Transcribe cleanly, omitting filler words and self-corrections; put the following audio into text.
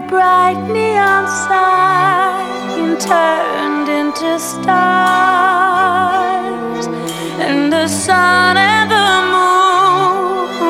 bright neon sign turned into stars, and the sun and the moon